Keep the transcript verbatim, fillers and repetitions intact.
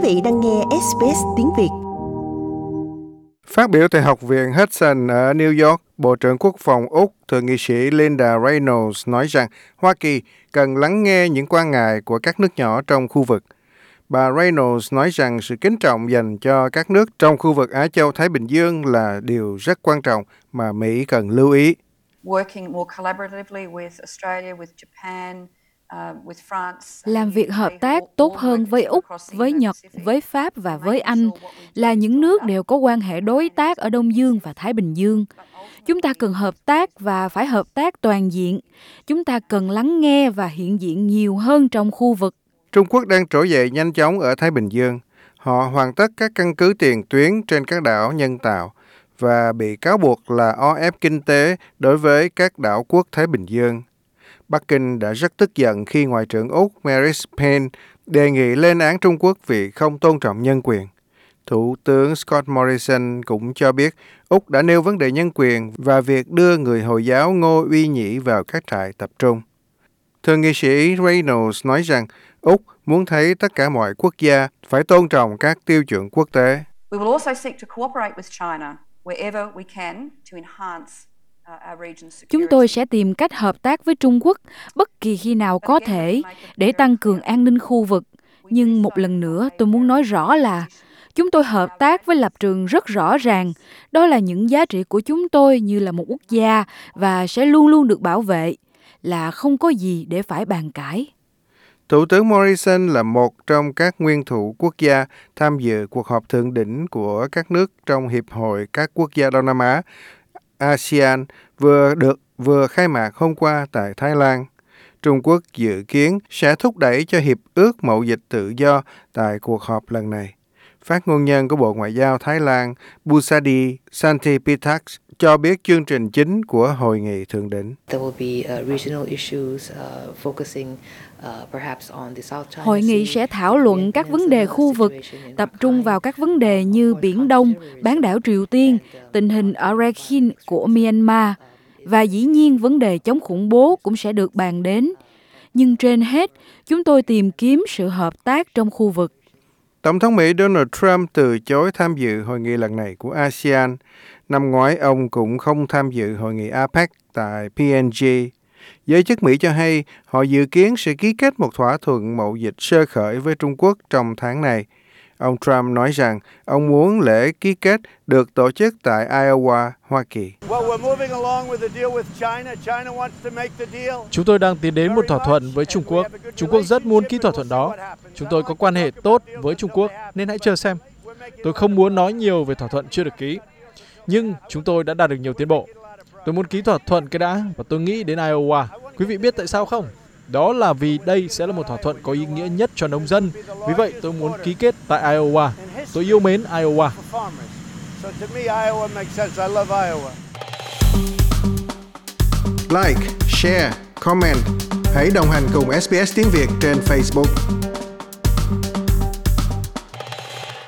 vị đang nghe ét bê ét tiếng Việt. Phát biểu tại Học viện Hudson ở New York, Bộ trưởng Quốc phòng Úc, Thượng nghị sĩ Linda Reynolds nói rằng Hoa Kỳ cần lắng nghe những quan ngại của các nước nhỏ trong khu vực. Bà Reynolds nói rằng sự kính trọng dành cho các nước trong khu vực Á Châu-Thái Bình Dương là điều rất quan trọng mà Mỹ cần lưu ý. Làm việc hợp tác tốt hơn với Úc, với Nhật, với Pháp và với Anh là những nước đều có quan hệ đối tác ở Đông Dương và Thái Bình Dương. Chúng ta cần hợp tác và phải hợp tác toàn diện. Chúng ta cần lắng nghe và hiện diện nhiều hơn trong khu vực. Trung Quốc đang trỗi dậy nhanh chóng ở Thái Bình Dương. Họ hoàn tất các căn cứ tiền tuyến trên các đảo nhân tạo và bị cáo buộc là o ép kinh tế đối với các đảo quốc Thái Bình Dương. Bắc Kinh đã rất tức giận khi Ngoại trưởng Úc Marise Payne đề nghị lên án Trung Quốc vì không tôn trọng nhân quyền. Thủ tướng Scott Morrison cũng cho biết Úc đã nêu vấn đề nhân quyền và việc đưa người Hồi giáo Ngô Uy Nhĩ vào các trại tập trung. Thượng nghị sĩ Reynolds nói rằng Úc muốn thấy tất cả mọi quốc gia phải tôn trọng các tiêu chuẩn quốc tế. Chúng tôi sẽ tìm cách hợp tác với Trung Quốc bất kỳ khi nào có thể để tăng cường an ninh khu vực. Nhưng một lần nữa tôi muốn nói rõ là chúng tôi hợp tác với lập trường rất rõ ràng. Đó là những giá trị của chúng tôi như là một quốc gia và sẽ luôn luôn được bảo vệ, là không có gì để phải bàn cãi. Thủ tướng Morrison là một trong các nguyên thủ quốc gia tham dự cuộc họp thượng đỉnh của các nước trong Hiệp hội các quốc gia Đông Nam Á, a sê an, vừa được vừa khai mạc hôm qua tại Thái Lan. Trung Quốc dự kiến sẽ thúc đẩy cho Hiệp ước Mậu dịch tự do tại cuộc họp lần này. Phát ngôn nhân của Bộ Ngoại giao Thái Lan Busadi Santipitak cho biết chương trình chính của hội nghị thượng đỉnh. Hội nghị sẽ thảo luận các vấn đề khu vực, tập trung vào các vấn đề như Biển Đông, bán đảo Triều Tiên, tình hình ở Rakhine của Myanmar, và dĩ nhiên vấn đề chống khủng bố cũng sẽ được bàn đến. Nhưng trên hết, chúng tôi tìm kiếm sự hợp tác trong khu vực. Tổng thống Mỹ Donald Trump từ chối tham dự hội nghị lần này của a sê an. Năm ngoái, ông cũng không tham dự hội nghị a pếch tại pê en giê. Giới chức Mỹ cho hay họ dự kiến sẽ ký kết một thỏa thuận mậu dịch sơ khởi với Trung Quốc trong tháng này. Ông Trump nói rằng ông muốn lễ ký kết được tổ chức tại Iowa, Hoa Kỳ. Chúng tôi đang tiến đến một thỏa thuận với Trung Quốc. Trung Quốc rất muốn ký thỏa thuận đó. Chúng tôi có quan hệ tốt với Trung Quốc nên hãy chờ xem. Tôi không muốn nói nhiều về thỏa thuận chưa được ký. Nhưng chúng tôi đã đạt được nhiều tiến bộ. Tôi muốn ký thỏa thuận cái đã và tôi nghĩ đến Iowa. Quý vị biết tại sao không? Đó là vì đây sẽ là một thỏa thuận có ý nghĩa nhất cho nông dân. Vì vậy tôi muốn ký kết tại Iowa. Tôi yêu mến Iowa. Like, share, comment. Hãy đồng hành cùng ét bê ét tiếng Việt trên Facebook.